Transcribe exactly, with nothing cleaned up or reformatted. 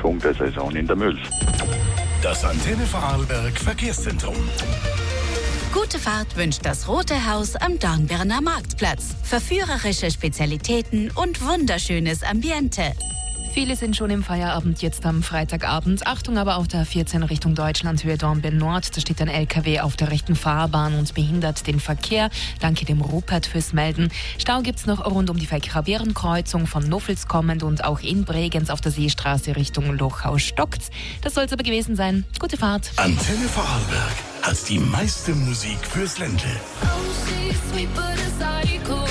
Anfang der Saison in der Mülf. Das Antenne Vorarlberg Verkehrszentrum. Gute Fahrt wünscht das Rote Haus am Dornbirner Marktplatz. Verführerische Spezialitäten und wunderschönes Ambiente. Viele sind schon im Feierabend jetzt am Freitagabend. Achtung aber auf der A vierzehn Richtung Deutschland, Höhe Dornbirn Nord. Da steht ein L K W auf der rechten Fahrbahn und behindert den Verkehr. Danke dem Rupert fürs Melden. Stau gibt's noch rund um die Verkehrskreuzung von Nuffels kommend und auch in Bregenz auf der Seestraße Richtung Lochau-Stockt's. Das soll's aber gewesen sein. Gute Fahrt. Antenne Vorarlberg hat die meiste Musik fürs Ländle. Oh, she's sweet but a psycho.